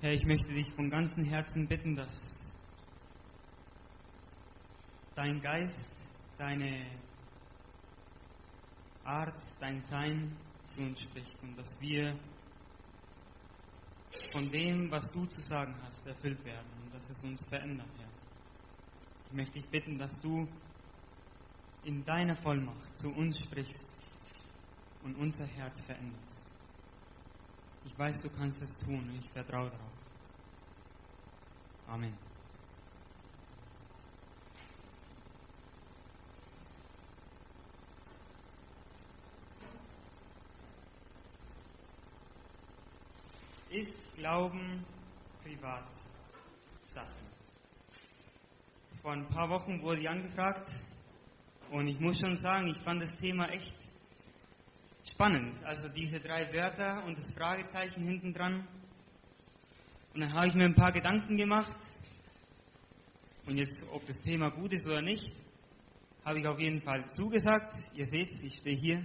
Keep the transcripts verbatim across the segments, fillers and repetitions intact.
Herr, ich möchte dich von ganzem Herzen bitten, dass dein Geist, deine Art, dein Sein zu uns spricht und dass wir von dem, was du zu sagen hast, erfüllt werden und dass es uns verändert, Herr. Ich möchte dich bitten, dass du in deiner Vollmacht zu uns sprichst und unser Herz veränderst. Ich weiß, du kannst es tun und ich vertraue darauf. Amen. Ist Glauben Privatsache? Vor ein paar Wochen wurde ich angefragt und ich muss schon sagen, ich fand das Thema echt spannend. Also diese drei Wörter und das Fragezeichen hinten dran. Und dann habe ich mir ein paar Gedanken gemacht. Und jetzt, ob das Thema gut ist oder nicht, habe ich auf jeden Fall zugesagt. Ihr seht, ich stehe hier.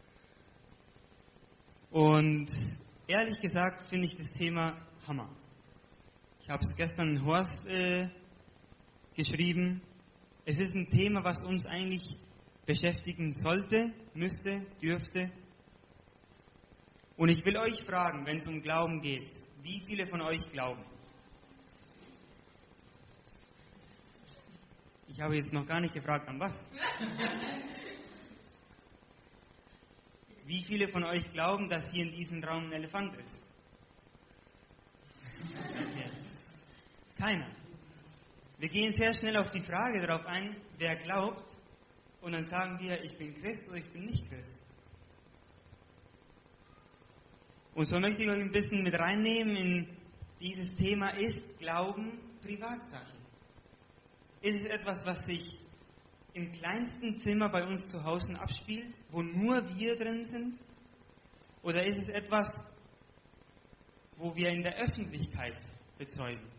Und ehrlich gesagt finde ich das Thema Hammer. Ich habe es gestern Horst äh, geschrieben. Es ist ein Thema, was uns eigentlich beschäftigen sollte, müsste, dürfte. Und ich will euch fragen, wenn es um Glauben geht, wie viele von euch glauben? Ich habe jetzt noch gar nicht gefragt, an was. Wie viele von euch glauben, dass hier in diesem Raum ein Elefant ist? Okay. Keiner. Wir gehen sehr schnell auf die Frage darauf ein, wer glaubt, und dann sagen wir, ich bin Christ oder ich bin nicht Christ. Und so möchte ich euch ein bisschen mit reinnehmen in dieses Thema, ist Glauben Privatsache? Ist es etwas, was sich im kleinsten Zimmer bei uns zu Hause abspielt, wo nur wir drin sind? Oder ist es etwas, wo wir in der Öffentlichkeit bezeugen?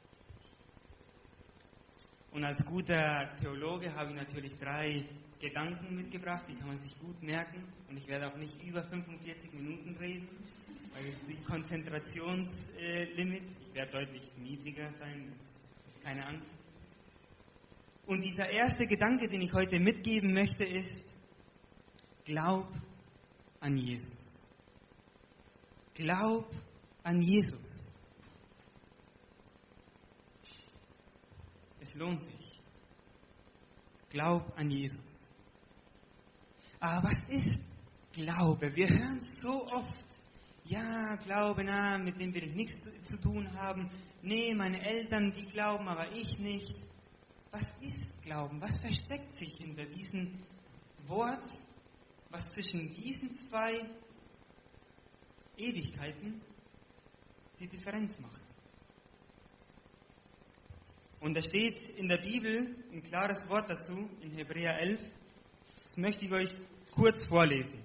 Und als guter Theologe habe ich natürlich drei Gedanken mitgebracht, die kann man sich gut merken. Und ich werde auch nicht über fünfundvierzig Minuten reden, weil es ist die Konzentrationslimit. Ich werde deutlich niedriger sein, keine Angst. Und dieser erste Gedanke, den ich heute mitgeben möchte, ist, glaub an Jesus. Glaub an Jesus. Es lohnt sich. Glaub an Jesus. Aber was ist Glaube? Wir hören so oft, ja, Glaube, na, mit dem will ich nichts zu tun haben. Nee, meine Eltern, die glauben, aber ich nicht. Was ist Glauben? Was versteckt sich hinter diesem Wort, was zwischen diesen zwei Ewigkeiten die Differenz macht? Und da steht in der Bibel ein klares Wort dazu, in Hebräer elf. Das möchte ich euch kurz vorlesen.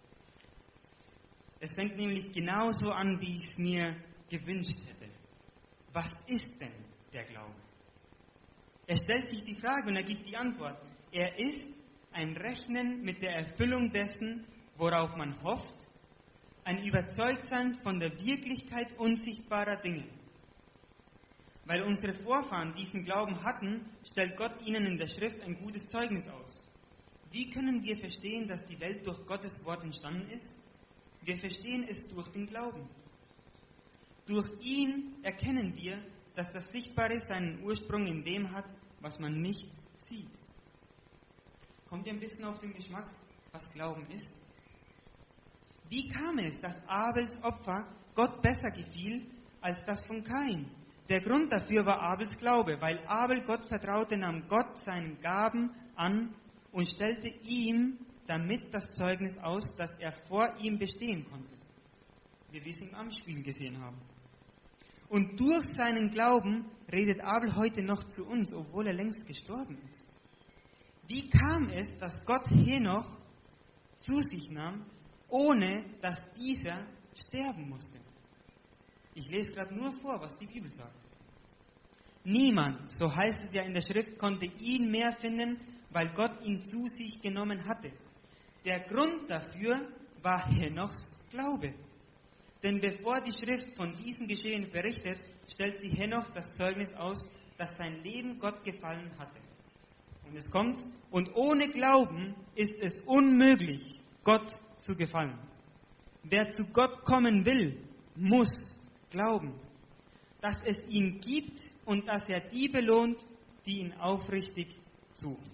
Es fängt nämlich genauso an, wie ich es mir gewünscht hätte. Was ist denn der Glaube? Er stellt sich die Frage und er gibt die Antwort. Er ist ein Rechnen mit der Erfüllung dessen, worauf man hofft, ein Überzeugtsein von der Wirklichkeit unsichtbarer Dinge. Weil unsere Vorfahren diesen Glauben hatten, stellt Gott ihnen in der Schrift ein gutes Zeugnis aus. Wie können wir verstehen, dass die Welt durch Gottes Wort entstanden ist? Wir verstehen es durch den Glauben. Durch ihn erkennen wir, dass das Sichtbare seinen Ursprung in dem hat, was man nicht sieht. Kommt ihr ein bisschen auf den Geschmack, was Glauben ist? Wie kam es, dass Abels Opfer Gott besser gefiel als das von Kain? Der Grund dafür war Abels Glaube, weil Abel Gott vertraute, nahm Gott seinen Gaben an und stellte ihm damit das Zeugnis aus, dass er vor ihm bestehen konnte. Wie wir es im Amtsspiel gesehen haben. Und durch seinen Glauben redet Abel heute noch zu uns, obwohl er längst gestorben ist. Wie kam es, dass Gott Henoch zu sich nahm, ohne dass dieser sterben musste? Ich lese gerade nur vor, was die Bibel sagt. Niemand, so heißt es ja in der Schrift, konnte ihn mehr finden, weil Gott ihn zu sich genommen hatte. Der Grund dafür war Henochs Glaube. Denn bevor die Schrift von diesem Geschehen berichtet, stellt sie Henoch das Zeugnis aus, dass sein Leben Gott gefallen hatte. Und es kommt, und ohne Glauben ist es unmöglich, Gott zu gefallen. Wer zu Gott kommen will, muss glauben, dass es ihn gibt und dass er die belohnt, die ihn aufrichtig suchen.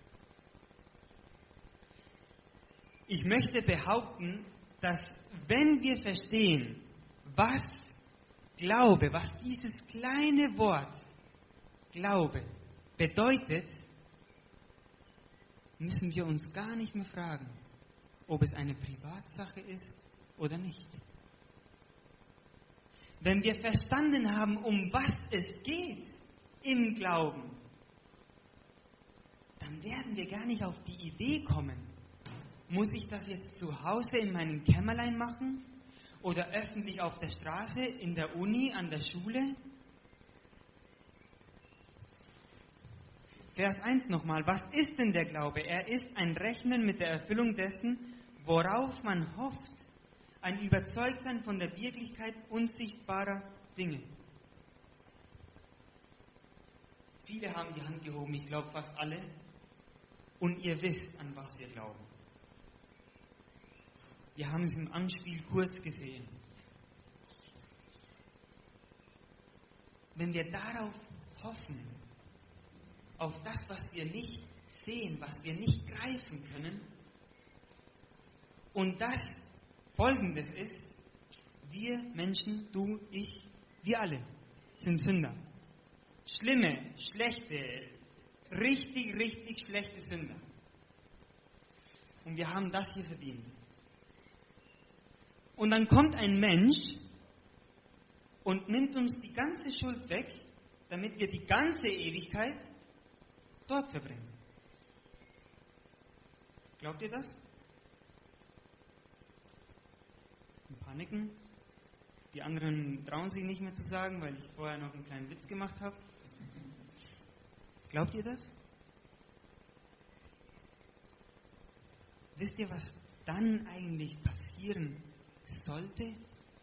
Ich möchte behaupten, dass wenn wir verstehen, was Glaube, was dieses kleine Wort Glaube bedeutet, müssen wir uns gar nicht mehr fragen, ob es eine Privatsache ist oder nicht. Wenn wir verstanden haben, um was es geht im Glauben, dann werden wir gar nicht auf die Idee kommen, muss ich das jetzt zu Hause in meinem Kämmerlein machen oder öffentlich auf der Straße, in der Uni, an der Schule? Vers eins nochmal. Was ist denn der Glaube? Er ist ein Rechnen mit der Erfüllung dessen, worauf man hofft, ein Überzeugtsein von der Wirklichkeit unsichtbarer Dinge. Viele haben die Hand gehoben, ich glaube fast alle, und ihr wisst, an was wir glauben. Wir haben es im Anspiel kurz gesehen. Wenn wir darauf hoffen, auf das, was wir nicht sehen, was wir nicht greifen können, und das Folgendes ist, wir Menschen, du, ich, wir alle sind Sünder. Schlimme, schlechte, richtig, richtig schlechte Sünder. Und wir haben das hier verdient. Und dann kommt ein Mensch und nimmt uns die ganze Schuld weg, damit wir die ganze Ewigkeit dort verbringen. Glaubt ihr das? Und paniken. Die anderen trauen sich nicht mehr zu sagen, weil ich vorher noch einen kleinen Witz gemacht habe. Glaubt ihr das? Wisst ihr, was dann eigentlich passieren sollte?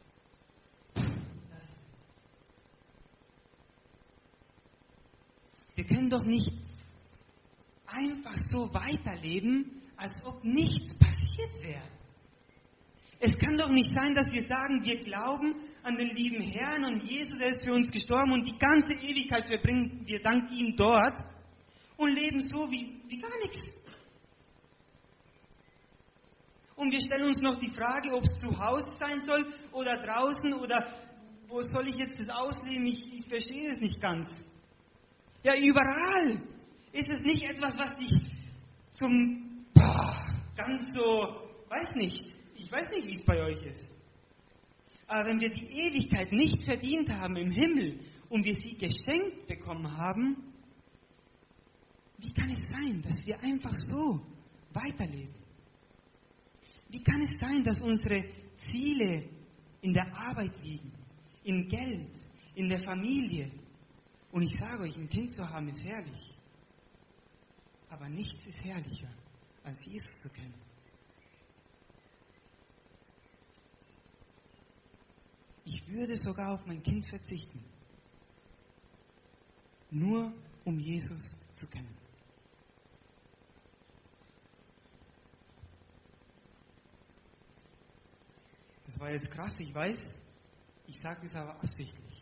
Wir können doch nicht einfach so weiterleben, als ob nichts passiert wäre. Es kann doch nicht sein, dass wir sagen, wir glauben an den lieben Herrn und Jesus, der ist für uns gestorben und die ganze Ewigkeit verbringen wir dank ihm dort und leben so wie, wie gar nichts. Und wir stellen uns noch die Frage, ob es zu Hause sein soll oder draußen oder wo soll ich jetzt das ausleben? Ich, ich verstehe es nicht ganz. Ja, überall ist es nicht etwas, was dich zum boah, ganz so, weiß nicht, ich weiß nicht, wie es bei euch ist. Aber wenn wir die Ewigkeit nicht verdient haben im Himmel und wir sie geschenkt bekommen haben, wie kann es sein, dass wir einfach so weiterleben? Wie kann es sein, dass unsere Ziele in der Arbeit liegen, im Geld, in der Familie? Und ich sage euch, ein Kind zu haben ist herrlich. Aber nichts ist herrlicher, als Jesus zu kennen. Ich würde sogar auf mein Kind verzichten, nur um Jesus zu kennen. Das war jetzt krass, ich weiß, ich sage das aber absichtlich.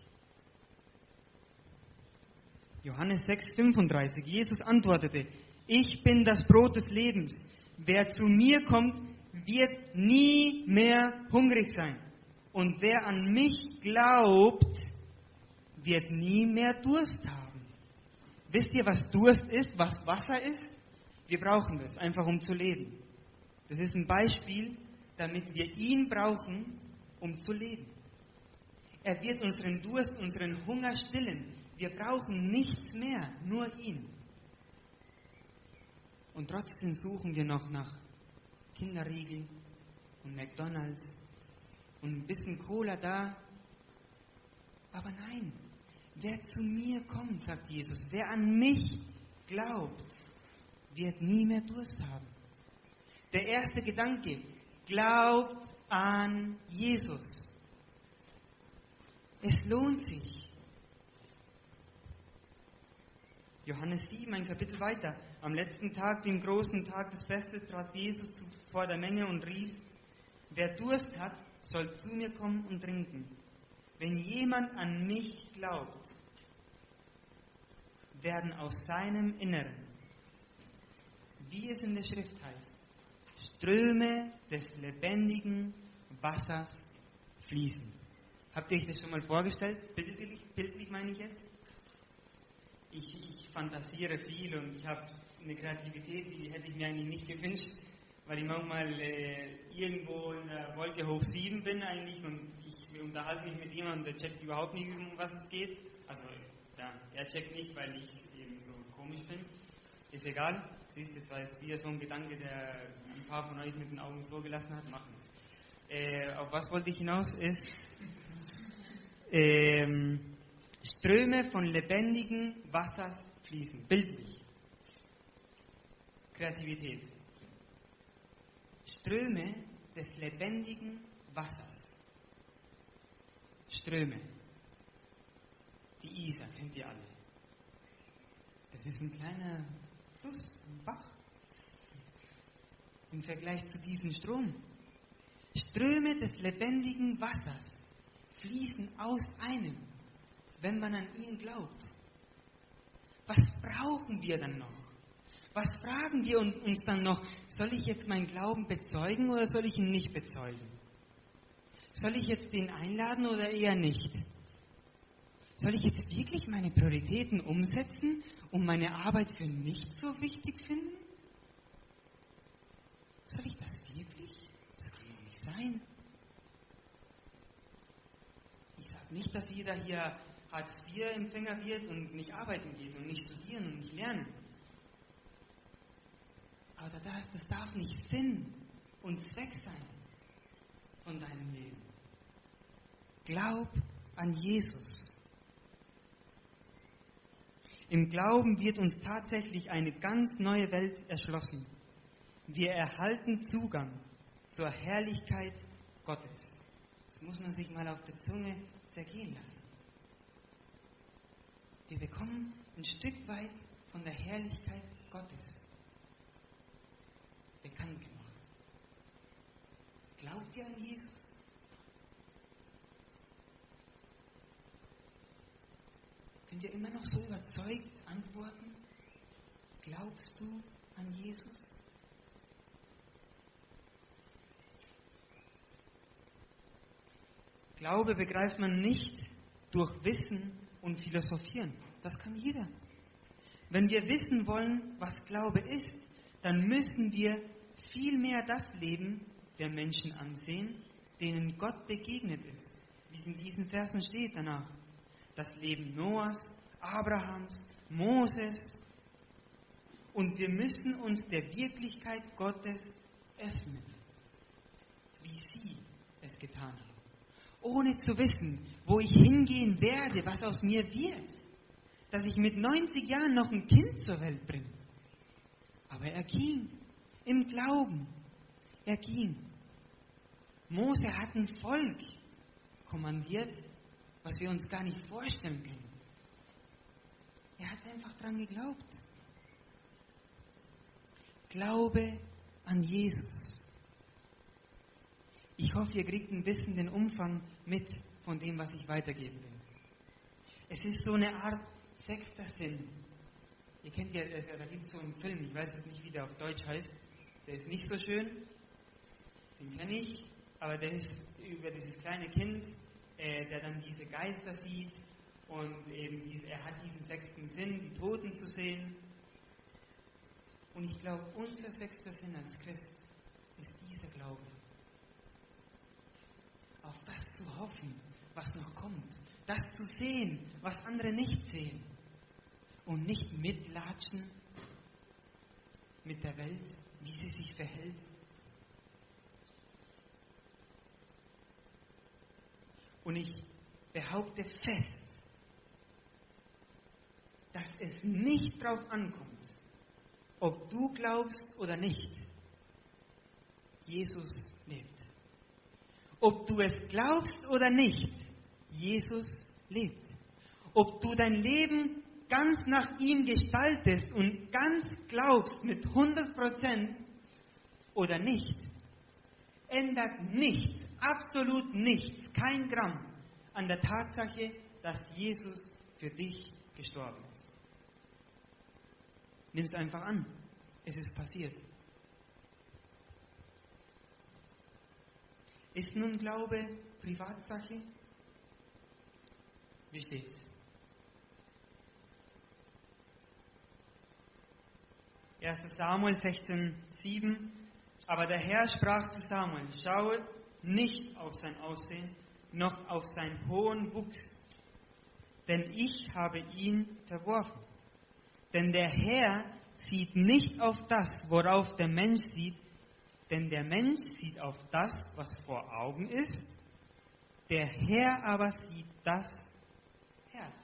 Johannes sechs, fünfunddreißig. Jesus antwortete, ich bin das Brot des Lebens. Wer zu mir kommt, wird nie mehr hungrig sein. Und wer an mich glaubt, wird nie mehr Durst haben. Wisst ihr, was Durst ist, was Wasser ist? Wir brauchen das, einfach um zu leben. Das ist ein Beispiel, damit wir ihn brauchen, um zu leben. Er wird unseren Durst, unseren Hunger stillen. Wir brauchen nichts mehr, nur ihn. Und trotzdem suchen wir noch nach Kinderriegel und McDonald's und ein bisschen Cola da. Aber nein, wer zu mir kommt, sagt Jesus, wer an mich glaubt, wird nie mehr Durst haben. Der erste Gedanke, glaubt an Jesus. Es lohnt sich. Johannes sieben, ein Kapitel weiter. Am letzten Tag, dem großen Tag des Festes, trat Jesus vor der Menge und rief: Wer Durst hat, soll zu mir kommen und trinken. Wenn jemand an mich glaubt, werden aus seinem Inneren, wie es in der Schrift heißt, Ströme des lebendigen Wassers fließen. Habt ihr euch das schon mal vorgestellt? Bildlich, bildlich meine ich jetzt? Ich, ich fantasiere viel und ich habe eine Kreativität, die hätte ich mir eigentlich nicht gewünscht, weil ich manchmal äh, irgendwo in der Wolke hoch sieben bin eigentlich und ich unterhalte mich mit jemandem, der checkt überhaupt nicht, um was es geht. Also ja, er checkt nicht, weil ich eben so komisch bin. Ist egal. Siehst du, das war jetzt wieder so ein Gedanke, der ein paar von euch mit den Augen so gelassen hat. Machen wir es. Äh, auf was wollte ich hinaus? Ist ähm, Ströme von lebendigen Wassers fließen. Bildlich. Kreativität. Ströme des lebendigen Wassers. Ströme. Die Isar, kennt ihr alle. Das ist ein kleiner Fluss, ein Bach. Im Vergleich zu diesem Strom. Ströme des lebendigen Wassers fließen aus einem, wenn man an ihn glaubt. Was brauchen wir dann noch? Was fragen wir uns dann noch? Soll ich jetzt meinen Glauben bezeugen oder soll ich ihn nicht bezeugen? Soll ich jetzt den einladen oder eher nicht? Soll ich jetzt wirklich meine Prioritäten umsetzen und meine Arbeit für nicht so wichtig finden? Soll ich das wirklich? Das kann doch nicht sein. Ich sage nicht, dass jeder hier Hartz vier Empfänger wird und nicht arbeiten geht und nicht studieren und nicht lernen. Aber das, das darf nicht Sinn und Zweck sein von deinem Leben. Glaub an Jesus. Im Glauben wird uns tatsächlich eine ganz neue Welt erschlossen. Wir erhalten Zugang zur Herrlichkeit Gottes. Das muss man sich mal auf der Zunge zergehen lassen. Wir bekommen ein Stück weit von der Herrlichkeit Gottes bekannt gemacht. Glaubt ihr an Jesus? Könnt ihr immer noch so überzeugt antworten? Glaubst du an Jesus? Glaube begreift man nicht durch Wissen und Philosophieren. Das kann jeder. Wenn wir wissen wollen, was Glaube ist, dann müssen wir vielmehr das Leben der Menschen ansehen, denen Gott begegnet ist, wie es in diesen Versen steht danach. Das Leben Noahs, Abrahams, Moses. Und wir müssen uns der Wirklichkeit Gottes öffnen, wie sie es getan haben. Ohne zu wissen, wo ich hingehen werde, was aus mir wird. Dass ich mit neunzig Jahren noch ein Kind zur Welt bringe. Aber er ging im Glauben. Er ging. Mose hat ein Volk kommandiert, was wir uns gar nicht vorstellen können. Er hat einfach dran geglaubt. Glaube an Jesus. Ich hoffe, ihr kriegt ein bisschen den Umfang mit von dem, was ich weitergeben will. Es ist so eine Art sechster Sinn. Ihr kennt ja, da gibt es so einen Film, ich weiß jetzt nicht, wie der auf Deutsch heißt. Der ist nicht so schön, den kenne ich, aber der ist über dieses kleine Kind, äh, der dann diese Geister sieht und eben diese, er hat diesen sechsten Sinn, die Toten zu sehen. Und ich glaube, unser sechster Sinn als Christ ist dieser Glaube. Auf das zu hoffen, was noch kommt. Das zu sehen, was andere nicht sehen. Und nicht mitlatschen mit der Welt, wie sie sich verhält. Und ich behaupte fest, dass es nicht darauf ankommt, ob du glaubst oder nicht. Jesus lebt. Ob du es glaubst oder nicht, Jesus lebt. Ob du dein Leben ganz nach ihm gestaltest und ganz glaubst mit hundert Prozent oder nicht, ändert nichts, absolut nichts, kein Gramm an der Tatsache, dass Jesus für dich gestorben ist. Nimm es einfach an. Es ist passiert. Ist nun Glaube Privatsache? Wie steht's? erster Samuel sechzehn, sieben. Aber der Herr sprach zu Samuel: Schaue nicht auf sein Aussehen, noch auf seinen hohen Wuchs, denn ich habe ihn verworfen. Denn der Herr sieht nicht auf das, worauf der Mensch sieht, denn der Mensch sieht auf das, was vor Augen ist, der Herr aber sieht das Herz.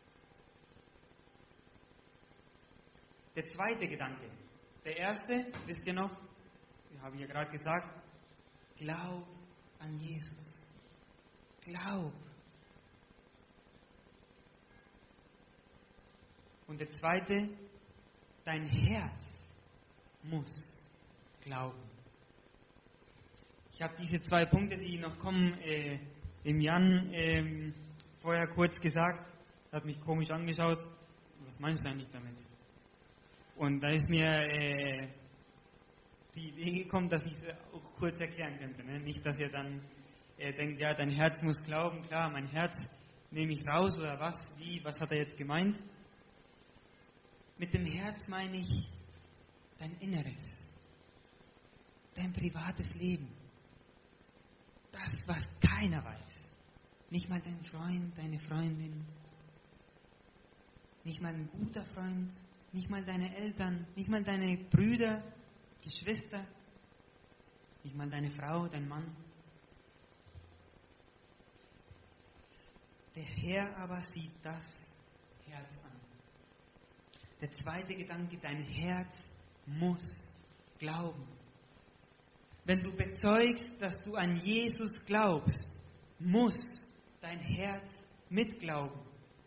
Der zweite Gedanke. Der erste, wisst ihr noch, wir haben ja gerade gesagt, glaub an Jesus. Glaub. Und der zweite, dein Herz muss glauben. Ich habe diese zwei Punkte, die noch kommen, äh, dem Jan äh, vorher kurz gesagt, hat mich komisch angeschaut. Was meinst du eigentlich damit? Und da ist mir äh, die Idee gekommen, dass ich es auch kurz erklären könnte. Ne? Nicht, dass ihr dann äh, denkt, ja, dein Herz muss glauben. Klar, mein Herz nehme ich raus oder was, wie, was hat er jetzt gemeint? Mit dem Herz meine ich dein Inneres, dein privates Leben. Das, was keiner weiß. Nicht mal dein Freund, deine Freundin, nicht mal ein guter Freund, nicht mal deine Eltern, nicht mal deine Brüder, Geschwister, nicht mal deine Frau, dein Mann. Der Herr aber sieht das Herz an. Der zweite Gedanke, dein Herz muss glauben. Wenn du bezeugst, dass du an Jesus glaubst, muss dein Herz mitglauben.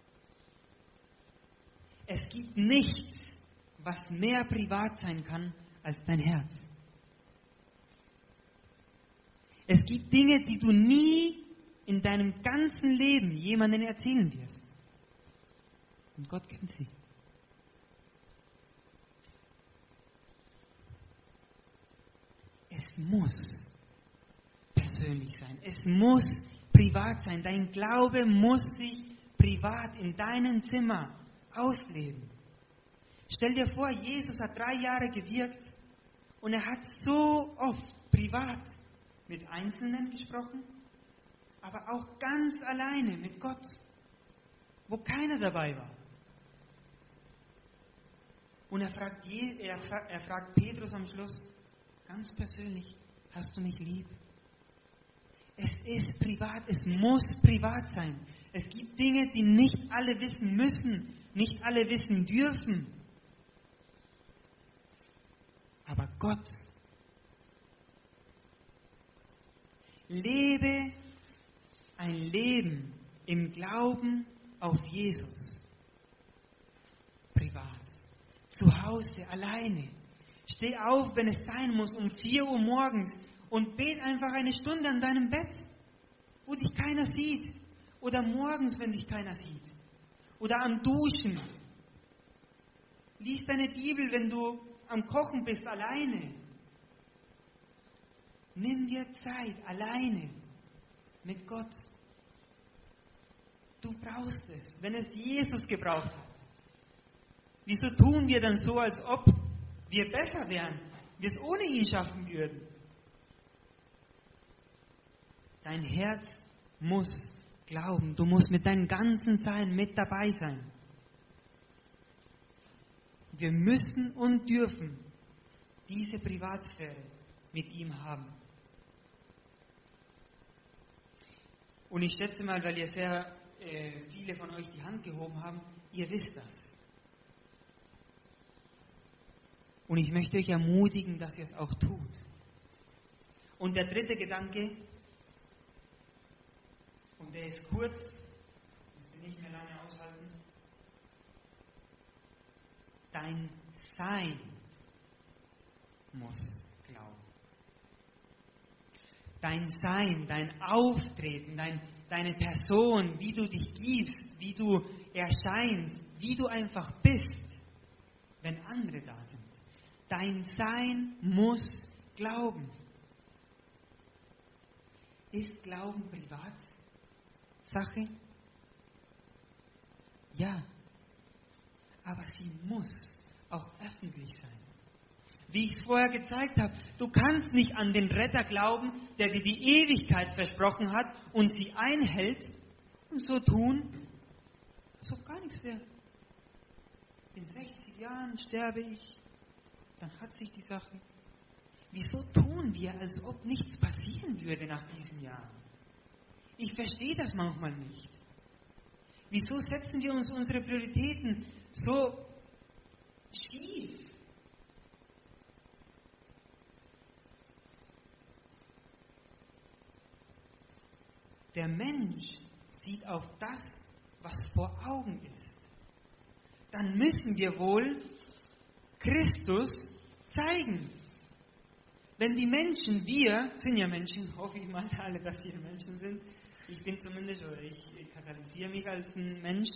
Es gibt nichts, was mehr privat sein kann als dein Herz. Es gibt Dinge, die du nie in deinem ganzen Leben jemandem erzählen wirst. Und Gott kennt sie. Es muss persönlich sein. Es muss privat sein. Dein Glaube muss sich privat in deinem Zimmer ausleben. Stell dir vor, Jesus hat drei Jahre gewirkt und er hat so oft privat mit Einzelnen gesprochen, aber auch ganz alleine mit Gott, wo keiner dabei war. Und er fragt, er fragt, er fragt Petrus am Schluss, ganz persönlich, hast du mich lieb? Es ist privat, es muss privat sein. Es gibt Dinge, die nicht alle wissen müssen, nicht alle wissen dürfen. Aber Gott, lebe ein Leben im Glauben auf Jesus. Privat. Zu Hause, alleine. Steh auf, wenn es sein muss, um vier Uhr morgens und bet einfach eine Stunde an deinem Bett, wo dich keiner sieht. Oder morgens, wenn dich keiner sieht. Oder am Duschen. Lies deine Bibel, wenn du am Kochen bist, alleine. Nimm dir Zeit, alleine, mit Gott. Du brauchst es, wenn es Jesus gebraucht hat. Wieso tun wir dann so, als ob wir besser wären, wir es ohne ihn schaffen würden? Dein Herz muss glauben, du musst mit deinem ganzen Sein mit dabei sein. Wir müssen und dürfen diese Privatsphäre mit ihm haben. Und ich schätze mal, weil ihr sehr äh, viele von euch die Hand gehoben haben, ihr wisst das. Und ich möchte euch ermutigen, dass ihr es auch tut. Und der dritte Gedanke, und der ist kurz, dein Sein muss glauben. Dein Sein, dein Auftreten, dein, deine Person, wie du dich gibst, wie du erscheinst, wie du einfach bist, wenn andere da sind. Dein Sein muss glauben. Ist Glauben Privatsache? Ja, aber sie muss auch öffentlich sein. Wie ich es vorher gezeigt habe, du kannst nicht an den Retter glauben, der dir die Ewigkeit versprochen hat und sie einhält und so tun, als ob gar nichts wäre. In sechzig Jahren sterbe ich, dann hat sich die Sache. Wieso tun wir, als ob nichts passieren würde nach diesen Jahren? Ich verstehe das manchmal nicht. Wieso setzen wir uns unsere Prioritäten so schief? Der Mensch sieht auf das, was vor Augen ist. Dann müssen wir wohl Christus zeigen. Wenn die Menschen, wir sind ja Menschen, hoffe ich mal alle, dass ihr Menschen sind. Ich bin zumindest, oder ich katalogisiere mich als ein Mensch.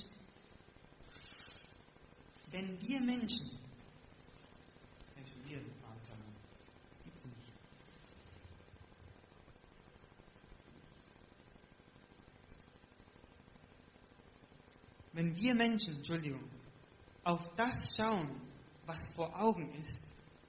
Wenn wir Menschen, wir, gibt's nicht. Wenn wir Menschen, Entschuldigung, auf das schauen, was vor Augen ist,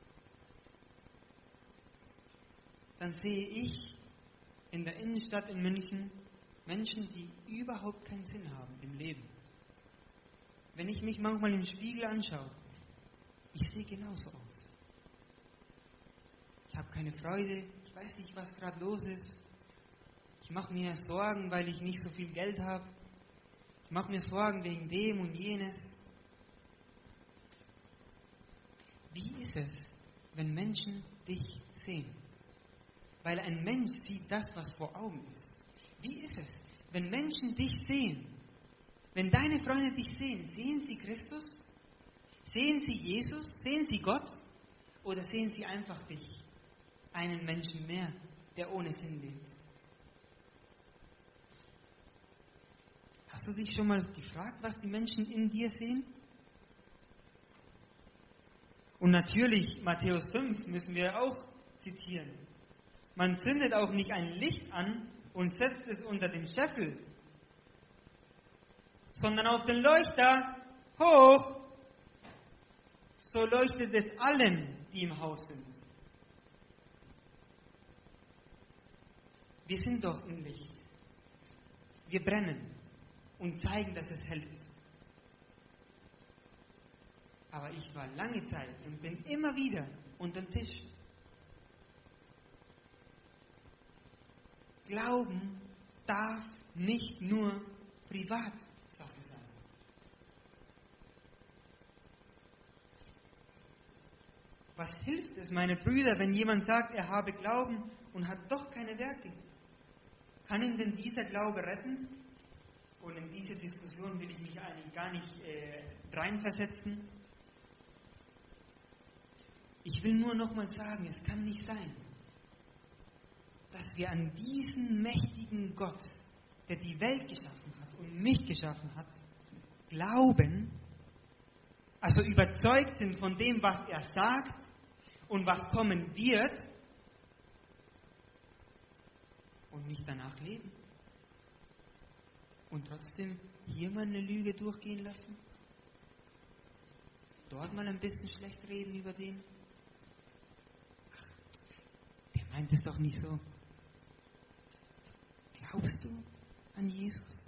dann sehe ich in der Innenstadt in München Menschen, die überhaupt keinen Sinn haben im Leben. Wenn ich mich manchmal im Spiegel anschaue, ich sehe genauso aus. Ich habe keine Freude, ich weiß nicht, was gerade los ist. Ich mache mir Sorgen, weil ich nicht so viel Geld habe. Ich mache mir Sorgen wegen dem und jenes. Wie ist es, wenn Menschen dich sehen? Weil ein Mensch sieht das, was vor Augen ist. Wie ist es, wenn Menschen dich sehen? Wenn deine Freunde dich sehen, sehen sie Christus? Sehen sie Jesus? Sehen sie Gott? Oder sehen sie einfach dich? Einen Menschen mehr, der ohne Sinn lebt. Hast du dich schon mal gefragt, was die Menschen in dir sehen? Und natürlich, Matthäus fünf müssen wir auch zitieren. Man zündet auch nicht ein Licht an und setzt es unter den Scheffel, sondern auf den Leuchter hoch. So leuchtet es allen, die im Haus sind. Wir sind doch im Licht. Wir brennen und zeigen, dass es hell ist. Aber ich war lange Zeit und bin immer wieder unter dem Tisch. Glauben darf nicht nur Privatsache sein. Was hilft es, meine Brüder, wenn jemand sagt, er habe Glauben und hat doch keine Werke? Kann ihn denn dieser Glaube retten? Und in diese Diskussion will ich mich eigentlich gar nicht äh, reinversetzen. Ich will nur nochmal sagen, es kann nicht sein, dass wir an diesen mächtigen Gott, der die Welt geschaffen hat und mich geschaffen hat, glauben, also überzeugt sind von dem, was er sagt und was kommen wird und nicht danach leben. Und trotzdem hier mal eine Lüge durchgehen lassen, dort mal ein bisschen schlecht reden über den. Ach, der meint es doch nicht so. Glaubst du an Jesus?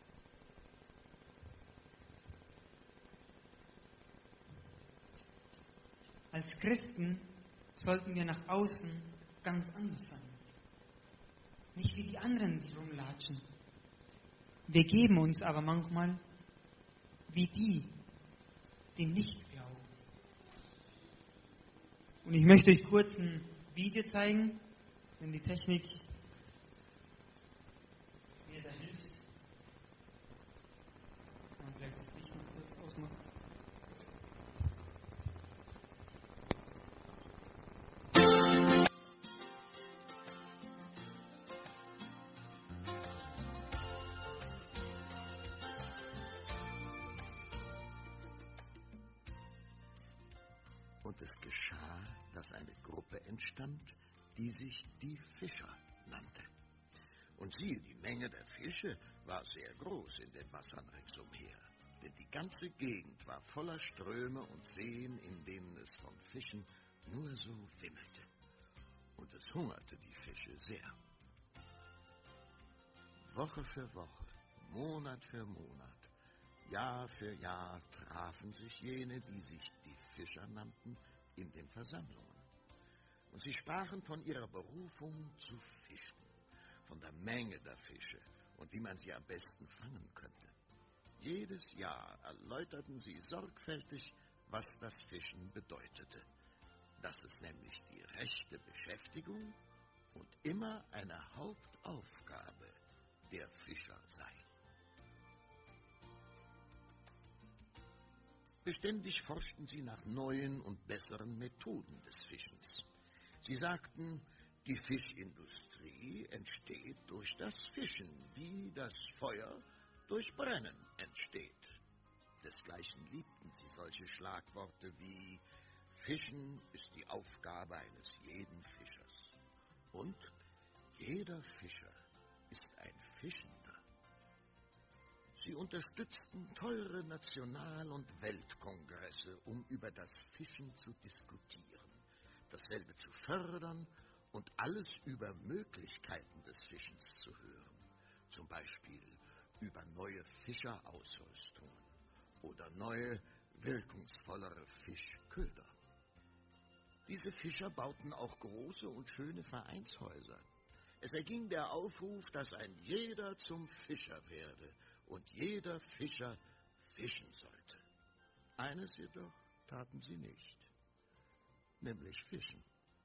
Als Christen sollten wir nach außen ganz anders sein. Nicht wie die anderen, die rumlatschen. Wir geben uns aber manchmal wie die, die nicht glauben. Und ich möchte euch kurz ein Video zeigen, wenn die Technik mir da hilft. Und vielleicht das Licht noch kurz ausmachen. es geschah, dass eine Gruppe entstand, die sich die Fischer nannte. Und siehe, die Menge der Fische war sehr groß in den Wassern ringsumher, denn die ganze Gegend war voller Ströme und Seen, in denen es von Fischen nur so wimmelte. Und es hungerte die Fische sehr. Woche für Woche, Monat für Monat, Jahr für Jahr trafen sich jene, die sich die Fischer nannten, in den Versammlungen. Und sie sprachen von ihrer Berufung zu fischen, von der Menge der Fische und wie man sie am besten fangen könnte. Jedes Jahr erläuterten sie sorgfältig, was das Fischen bedeutete, dass es nämlich die rechte Beschäftigung und immer eine Hauptaufgabe der Fischer sei. Beständig forschten sie nach neuen und besseren Methoden des Fischens. Sie sagten, die Fischindustrie entsteht durch das Fischen, wie das Feuer durch Brennen entsteht. Desgleichen liebten sie solche Schlagworte wie Fischen ist die Aufgabe eines jeden Fischers und jeder Fischer ist ein Fischender. Sie unterstützten teure National- und Weltkongresse, um über das Fischen zu diskutieren, dasselbe zu fördern und alles über Möglichkeiten des Fischens zu hören, zum Beispiel über neue Fischerausrüstungen oder neue, wirkungsvollere Fischköder. Diese Fischer bauten auch große und schöne Vereinshäuser. Es erging der Aufruf, dass ein jeder zum Fischer werde und jeder Fischer fischen sollte. Eines jedoch taten sie nicht, nämlich fischen.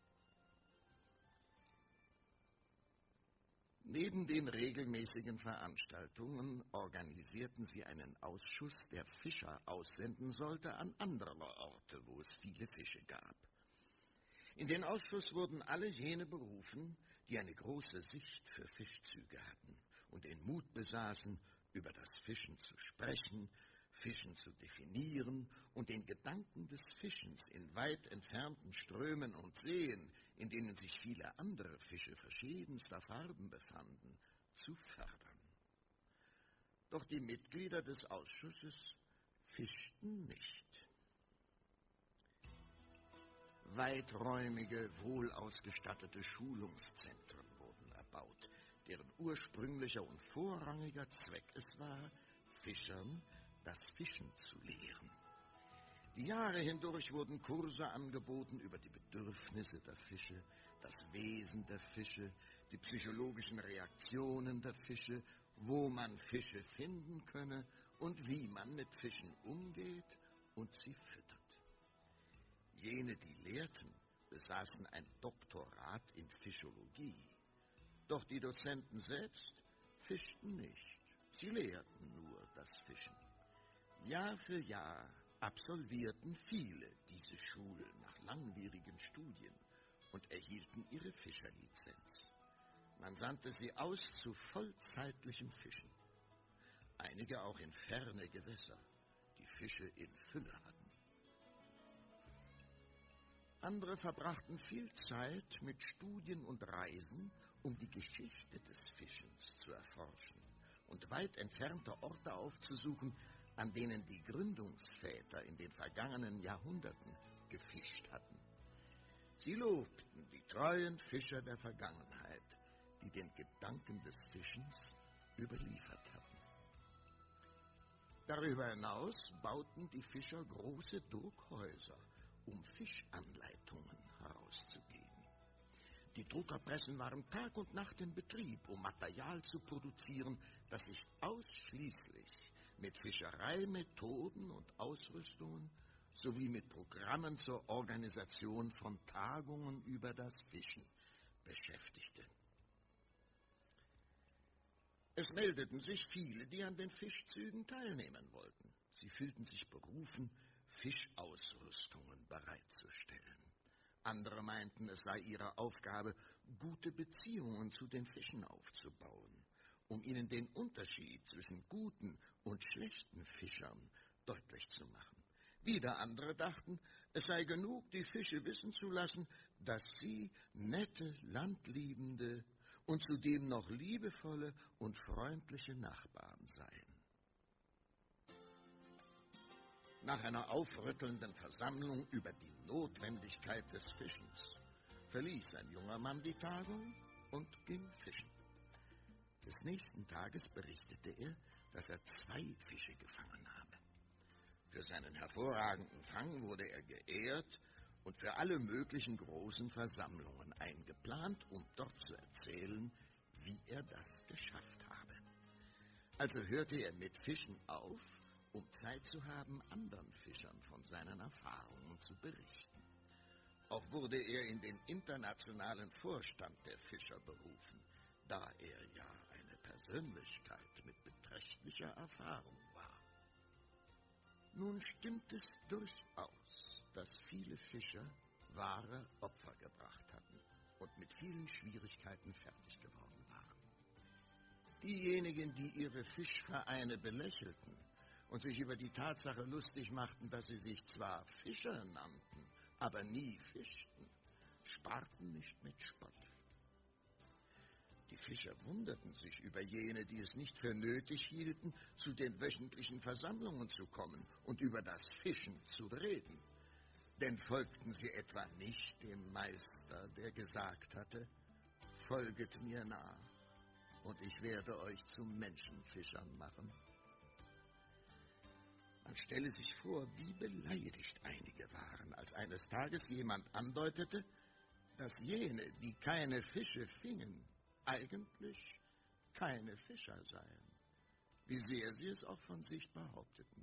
Neben den regelmäßigen Veranstaltungen organisierten sie einen Ausschuss, der Fischer aussenden sollte an andere Orte, wo es viele Fische gab. In den Ausschuss wurden alle jene berufen, die eine große Sicht für Fischzüge hatten und den Mut besaßen, über das Fischen zu sprechen, Fischen zu definieren und den Gedanken des Fischens in weit entfernten Strömen und Seen, in denen sich viele andere Fische verschiedenster Farben befanden, zu fördern. Doch die Mitglieder des Ausschusses fischten nicht. Weiträumige, wohlausgestattete Schulungszentren wurden erbaut, deren ursprünglicher und vorrangiger Zweck es war, Fischern das Fischen zu lehren. Die Jahre hindurch wurden Kurse angeboten über die Bedürfnisse der Fische, das Wesen der Fische, die psychologischen Reaktionen der Fische, wo man Fische finden könne und wie man mit Fischen umgeht und sie füttert. Jene, die lehrten, besaßen ein Doktorat in Fischologie. Doch die Dozenten selbst fischten nicht. Sie lehrten nur das Fischen. Jahr für Jahr absolvierten viele diese Schulen nach langwierigen Studien und erhielten ihre Fischerlizenz. Man sandte sie aus zu vollzeitlichem Fischen. Einige auch in ferne Gewässer, die Fische in Fülle hatten. Andere verbrachten viel Zeit mit Studien und Reisen, um die Geschichte des Fischens zu erforschen und weit entfernte Orte aufzusuchen, an denen die Gründungsväter in den vergangenen Jahrhunderten gefischt hatten. Sie lobten die treuen Fischer der Vergangenheit, die den Gedanken des Fischens überliefert hatten. Darüber hinaus bauten die Fischer große Druckhäuser, um Fischanleitungen herauszugeben. Die Druckerpressen waren Tag und Nacht in Betrieb, um Material zu produzieren, das sich ausschließlich mit Fischereimethoden und Ausrüstungen sowie mit Programmen zur Organisation von Tagungen über das Fischen beschäftigte. Es meldeten sich viele, die an den Fischzügen teilnehmen wollten. Sie fühlten sich berufen, Fischausrüstungen bereitzustellen. Andere meinten, es sei ihre Aufgabe, gute Beziehungen zu den Fischen aufzubauen, um ihnen den Unterschied zwischen guten und schlechten Fischern deutlich zu machen. Wieder andere dachten, es sei genug, die Fische wissen zu lassen, dass sie nette, landliebende und zudem noch liebevolle und freundliche Nachbarn seien. Nach einer aufrüttelnden Versammlung über die Notwendigkeit des Fischens verließ ein junger Mann die Tagung und ging fischen. Des nächsten Tages berichtete er, dass er zwei Fische gefangen habe. Für seinen hervorragenden Fang wurde er geehrt und für alle möglichen großen Versammlungen eingeplant, um dort zu erzählen, wie er das geschafft habe. Also hörte er mit Fischen auf, um Zeit zu haben, anderen Fischern von seinen Erfahrungen zu berichten. Auch wurde er in den internationalen Vorstand der Fischer berufen, da er ja eine Persönlichkeit mit beträchtlicher Erfahrung war. Nun stimmt es durchaus, dass viele Fischer wahre Opfer gebracht hatten und mit vielen Schwierigkeiten fertig geworden waren. Diejenigen, die ihre Fischvereine belächelten und sich über die Tatsache lustig machten, dass sie sich zwar Fischer nannten, aber nie fischten, sparten nicht mit Spott. Die Fischer wunderten sich über jene, die es nicht für nötig hielten, zu den wöchentlichen Versammlungen zu kommen und über das Fischen zu reden. Denn folgten sie etwa nicht dem Meister, der gesagt hatte, folget mir nach, und ich werde euch zu Menschenfischern machen? Man stelle sich vor, wie beleidigt einige waren, als eines Tages jemand andeutete, dass jene, die keine Fische fingen, eigentlich keine Fischer seien, wie sehr sie es auch von sich behaupteten.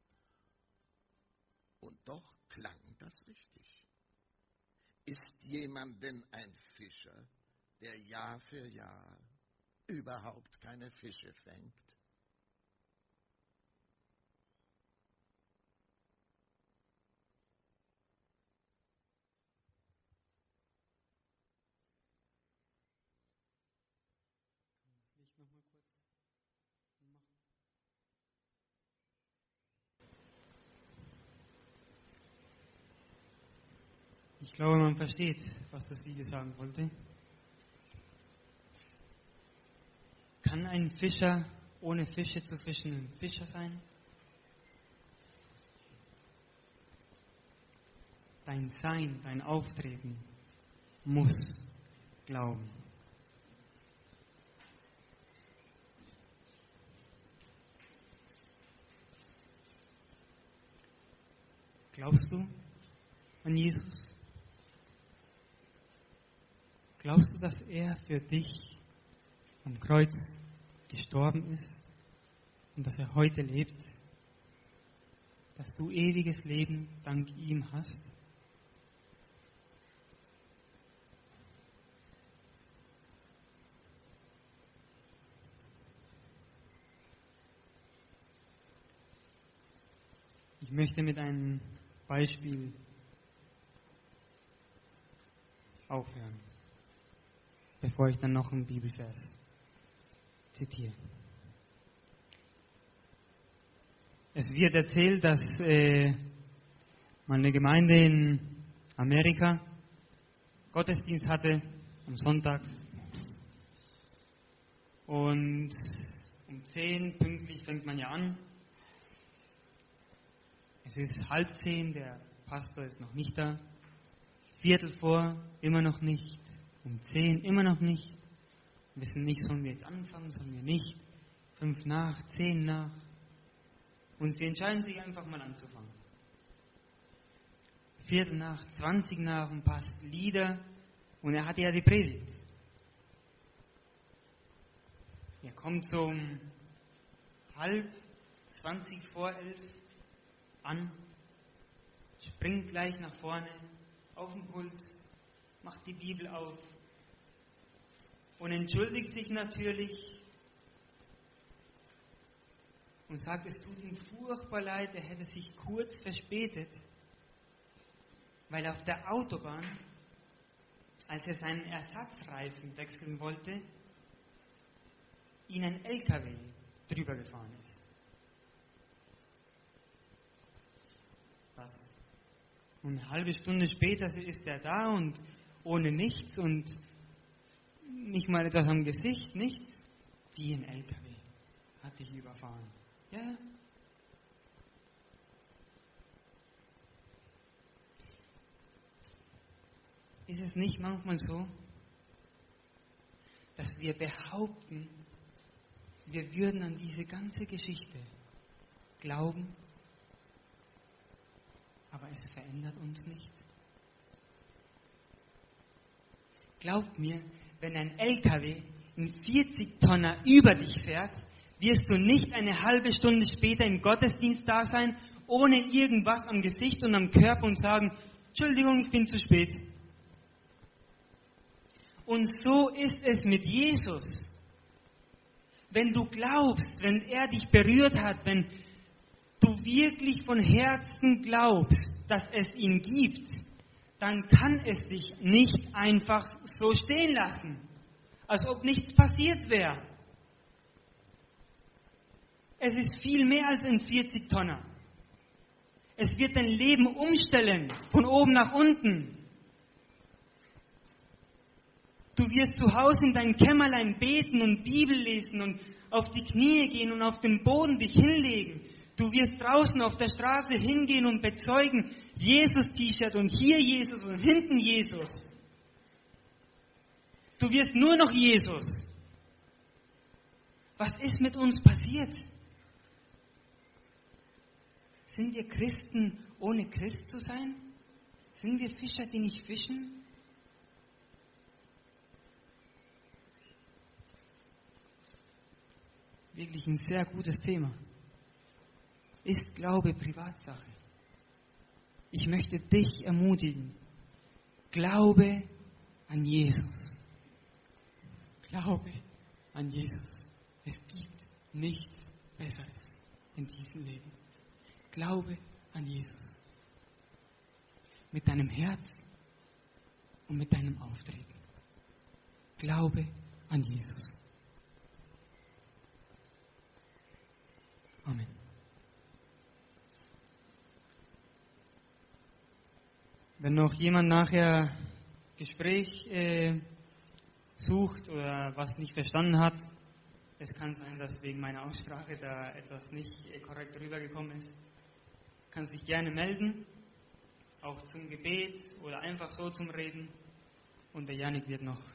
Und doch klang das richtig. Ist jemand denn ein Fischer, der Jahr für Jahr überhaupt keine Fische fängt? Ich noch mal kurz machen. Ich glaube, man versteht, was das Lied sagen wollte. Kann ein Fischer ohne Fische zu fischen ein Fischer sein? Dein Sein, dein Auftreten muss glauben. Glaubst du an Jesus? Glaubst du, dass er für dich am Kreuz gestorben ist und dass er heute lebt? Dass du ewiges Leben dank ihm hast? Ich möchte mit einem Beispiel aufhören, bevor ich dann noch einen Bibelvers zitiere. Es wird erzählt, dass äh, meine Gemeinde in Amerika Gottesdienst hatte am Sonntag und um zehn pünktlich fängt man ja an. Es ist halb zehn, der Pastor ist noch nicht da. Viertel vor, immer noch nicht. Um zehn, immer noch nicht. Wir wissen nicht, sollen wir jetzt anfangen, sollen wir nicht. Fünf nach, zehn nach. Und sie entscheiden sich einfach mal anzufangen. Viertel nach, zwanzig nach und passt Lieder. Und er hatte ja die Predigt. Er kommt so um halb, zwanzig vor elf an, springt gleich nach vorne auf den Pult, macht die Bibel auf und entschuldigt sich natürlich und sagt, es tut ihm furchtbar leid, er hätte sich kurz verspätet, weil auf der Autobahn, als er seinen Ersatzreifen wechseln wollte, ihn ein L K W drüber gefahren ist. Und eine halbe Stunde später ist er da und ohne nichts und nicht mal etwas am Gesicht, nichts. Wie ein L K W hat dich überfahren. Ja, ja. Ist es nicht manchmal so, dass wir behaupten, wir würden an diese ganze Geschichte glauben, aber es verändert uns nicht? Glaubt mir, wenn ein L K W ein vierzig Tonner über dich fährt, wirst du nicht eine halbe Stunde später im Gottesdienst da sein, ohne irgendwas am Gesicht und am Körper und sagen, Entschuldigung, ich bin zu spät. Und so ist es mit Jesus. Wenn du glaubst, wenn er dich berührt hat, wenn du wirklich von Herzen glaubst, dass es ihn gibt, dann kann es dich nicht einfach so stehen lassen, als ob nichts passiert wäre. Es ist viel mehr als ein vierzig Tonner. Es wird dein Leben umstellen, von oben nach unten. Du wirst zu Hause in deinem Kämmerlein beten und Bibel lesen und auf die Knie gehen und auf den Boden dich hinlegen. Du wirst draußen auf der Straße hingehen und bezeugen, Jesus-T-Shirt und hier Jesus und hinten Jesus. Du wirst nur noch Jesus. Was ist mit uns passiert? Sind wir Christen, ohne Christ zu sein? Sind wir Fischer, die nicht fischen? Wirklich ein sehr gutes Thema. Ist Glaube Privatsache? Ich möchte dich ermutigen. Glaube an Jesus. Glaube an Jesus. Es gibt nichts Besseres in diesem Leben. Glaube an Jesus. Mit deinem Herz und mit deinem Auftreten. Glaube an Jesus. Amen. Wenn noch jemand nachher Gespräch äh, sucht oder was nicht verstanden hat, es kann sein, dass wegen meiner Aussprache da etwas nicht äh, korrekt rübergekommen ist, kann sich gerne melden, auch zum Gebet oder einfach so zum Reden. Und der Janik wird noch